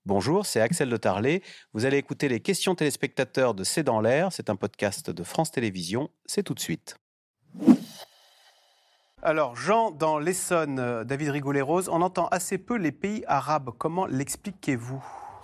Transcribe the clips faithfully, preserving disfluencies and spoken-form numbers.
Bonjour, c'est Axel de Tarlet. Vous allez écouter les questions téléspectateurs de C'est dans l'air. C'est un podcast de France Télévisions. C'est tout de suite. Alors, Jean, dans l'Essonne, David Rigoulet-Rose, on entend assez peu les pays arabes. Comment l'expliquez-vous ?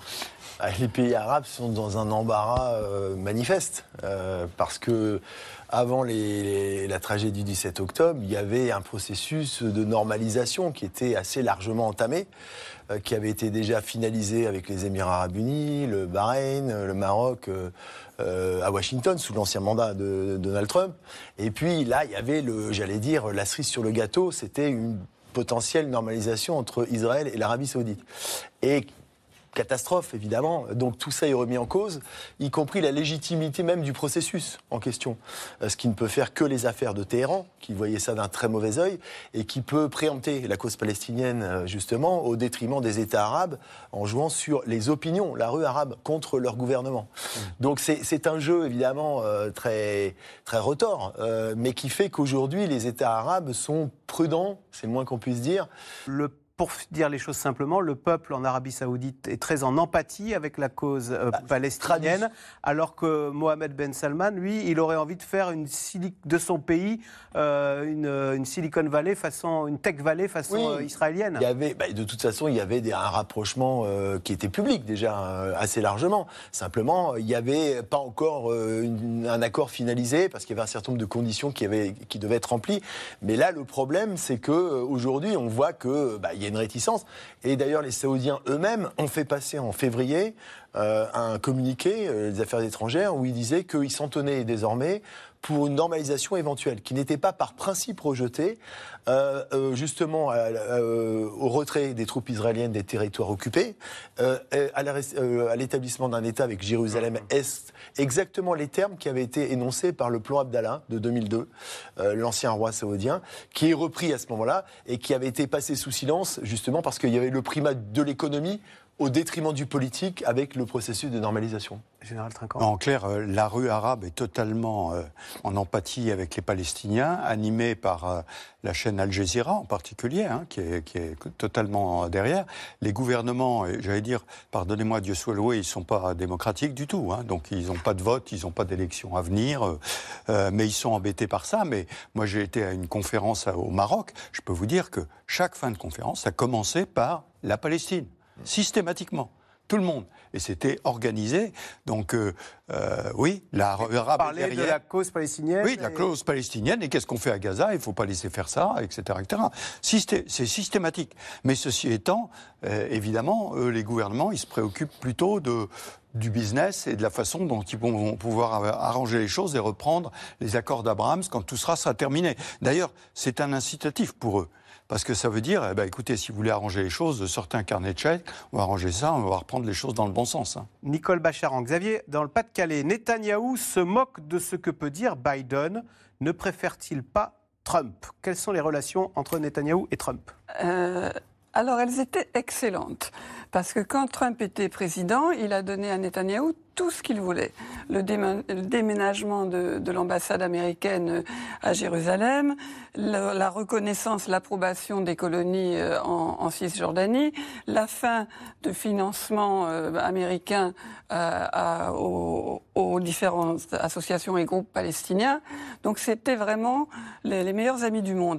Les pays arabes sont dans un embarras euh, manifeste, euh, parce que avant les, les, la tragédie du sept octobre, il y avait un processus de normalisation qui était assez largement entamé, euh, qui avait été déjà finalisé avec les Émirats arabes unis, le Bahreïn, le Maroc, euh, euh, à Washington, sous l'ancien mandat de, de Donald Trump. Et puis là, il y avait, le, j'allais dire, la cerise sur le gâteau, c'était une potentielle normalisation entre Israël et l'Arabie saoudite. Et catastrophe, évidemment. Donc tout ça est remis en cause, y compris la légitimité même du processus en question. Ce qui ne peut faire que les affaires de Téhéran, qui voyait ça d'un très mauvais œil, et qui peut préempter la cause palestinienne, justement, au détriment des États arabes, en jouant sur les opinions, la rue arabe, contre leur gouvernement. Mmh. Donc c'est, c'est un jeu, évidemment, euh, très, très retors, euh, mais qui fait qu'aujourd'hui, les États arabes sont prudents, c'est le moins qu'on puisse dire. Le Pour dire les choses simplement, le peuple en Arabie Saoudite est très en empathie avec la cause euh, bah, palestinienne, tradition. Alors que Mohamed Ben Salman, lui, il aurait envie de faire une de son pays euh, une, une Silicon Valley façon, une Tech Valley façon oui, euh, israélienne. Il y avait, bah, de toute façon, il y avait des, un rapprochement euh, qui était public déjà euh, assez largement. Simplement, il n'y avait pas encore euh, une, un accord finalisé parce qu'il y avait un certain nombre de conditions qui, avaient, qui devaient être remplies. Mais là, le problème, c'est que euh, aujourd'hui, on voit que bah, il y a une réticence. Et d'ailleurs, les Saoudiens eux-mêmes ont fait passer en février euh, un communiqué euh, des Affaires étrangères où ils disaient qu'ils s'en tenaient désormais pour une normalisation éventuelle, qui n'était pas par principe rejetée, euh, euh, justement à, euh, au retrait des troupes israéliennes des territoires occupés, euh, à, la, euh, à l'établissement d'un État avec Jérusalem-Est, exactement les termes qui avaient été énoncés par le plan Abdallah de deux mille deux, euh, l'ancien roi saoudien, qui est repris à ce moment-là et qui avait été passé sous silence, justement parce qu'il y avait le primat de l'économie au détriment du politique avec le processus de normalisation. Général Trinquant. En clair, euh, la rue arabe est totalement euh, en empathie avec les Palestiniens, animée par euh, la chaîne Al Jazeera en particulier, hein, qui, est, qui est totalement derrière. Les gouvernements, j'allais dire, pardonnez-moi, Dieu soit loué, ils ne sont pas démocratiques du tout. Hein, donc ils n'ont pas de vote, ils n'ont pas d'élection à venir, euh, euh, mais ils sont embêtés par ça. Mais moi, j'ai été à une conférence au Maroc. Je peux vous dire que chaque fin de conférence a commencé par la Palestine. Systématiquement, tout le monde. Et c'était organisé. Donc, euh, euh, oui, la arabe parler derrière. De la cause palestinienne. Oui, de la cause palestinienne. Et qu'est-ce qu'on fait à Gaza ? Il ne faut pas laisser faire ça, et cetera, et cetera. Systé- c'est systématique. Mais ceci étant, euh, évidemment, euh, les gouvernements, ils se préoccupent plutôt de, du business et de la façon dont ils vont pouvoir arranger les choses et reprendre les accords d'Abraham quand tout sera, sera terminé. D'ailleurs, c'est un incitatif pour eux. Parce que ça veut dire, eh ben, écoutez, si vous voulez arranger les choses, sortez un carnet de chèques, on va arranger ça, on va reprendre les choses dans le bon sens. Hein. Nicole Bacharan, Xavier, dans le Pas-de-Calais, Netanyahou se moque de ce que peut dire Biden. Ne préfère-t-il pas Trump ? Quelles sont les relations entre Netanyahou et Trump ? euh, Alors, elles étaient excellentes. Parce que quand Trump était président, il a donné à Netanyahou tout ce qu'il voulait. Le, déma- le déménagement de, de l'ambassade américaine à Jérusalem, la, la reconnaissance, l'approbation des colonies en, en Cisjordanie, la fin de financement euh, américain à, à, aux, aux différentes associations et groupes palestiniens. Donc c'était vraiment les, les meilleurs amis du monde.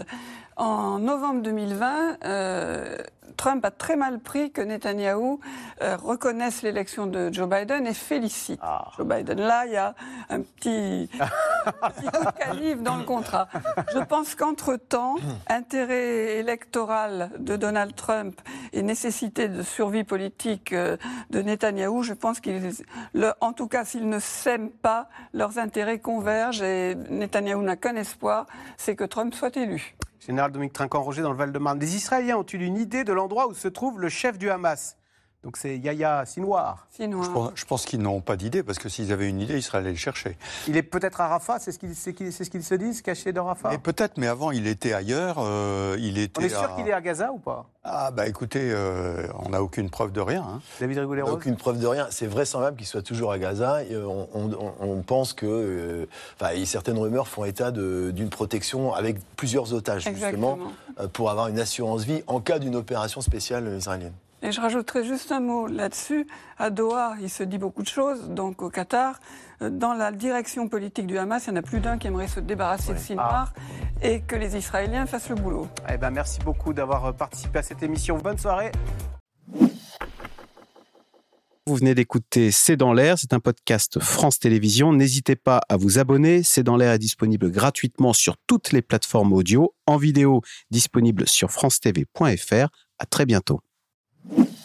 En novembre deux mille vingt, euh, Trump a très mal pris que Netanyahou euh, reconnaisse l'élection de Joe Biden et félicite ah. Joe Biden. Là, il y a un petit, un petit coup de calife dans le contrat. Je pense qu'entre-temps, intérêt électoral de Donald Trump et nécessité de survie politique euh, de Netanyahou, je pense qu'ils, le, en tout cas, s'ils ne s'aiment pas, leurs intérêts convergent et Netanyahou n'a qu'un espoir, c'est que Trump soit élu. Général Dominique Trinquant-Roger dans le Val-de-Marne. Les Israéliens ont-ils une idée de l'endroit où se trouve le chef du Hamas ? Donc c'est Yahya Sinwar. Sinwar. Je pense, je pense qu'ils n'ont pas d'idée, parce que s'ils avaient une idée, ils seraient allés le chercher. Il est peut-être à Rafah, c'est ce qu'ils, c'est qu'ils, c'est ce qu'ils se disent, caché dans Rafah ? Et peut-être, mais avant, il était ailleurs. Euh, il était On est sûr à... qu'il est à Gaza ou pas ? Ah bah écoutez, euh, on n'a aucune preuve de rien. Hein. David Rigoulet-Rose ? Aucune preuve de rien. C'est vraisemblable qu'il soit toujours à Gaza. Et on, on, on pense que, euh, enfin, certaines rumeurs font état de, d'une protection avec plusieurs otages, Exactement. justement, euh, pour avoir une assurance vie en cas d'une opération spéciale israélienne. Et je rajouterai juste un mot là-dessus. À Doha, il se dit beaucoup de choses, donc au Qatar. Dans la direction politique du Hamas, il y en a plus d'un qui aimerait se débarrasser ouais. de Sinwar ah. et que les Israéliens fassent le boulot. Eh ben, merci beaucoup d'avoir participé à cette émission. Bonne soirée. Vous venez d'écouter C'est dans l'air, c'est un podcast France Télévisions. N'hésitez pas à vous abonner. C'est dans l'air est disponible gratuitement sur toutes les plateformes audio, en vidéo disponible sur france t v point f r. À très bientôt.